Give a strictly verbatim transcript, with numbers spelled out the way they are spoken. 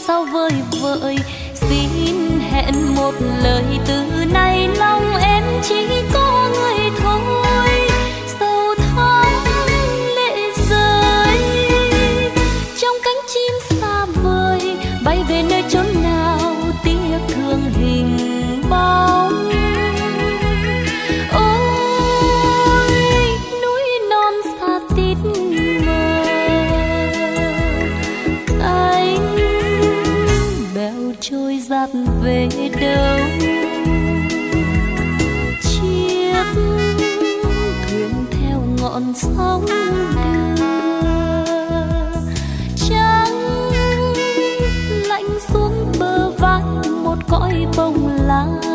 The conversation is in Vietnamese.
sao vơi vợi. Xin hẹn một lời từ nay, lòng em chỉ có người thôi. Sầu tháng lệ rơi trong cánh chim xa vời, bay về nơi chốn nào tiếc thương hình bóng. Ôi núi non xa tít mờ, cánh bèo trôi giạt về đâu. Chiếc thuyền theo ngọn sóng đưa, trắng lạnh xuống bờ vai một cõi bông lá.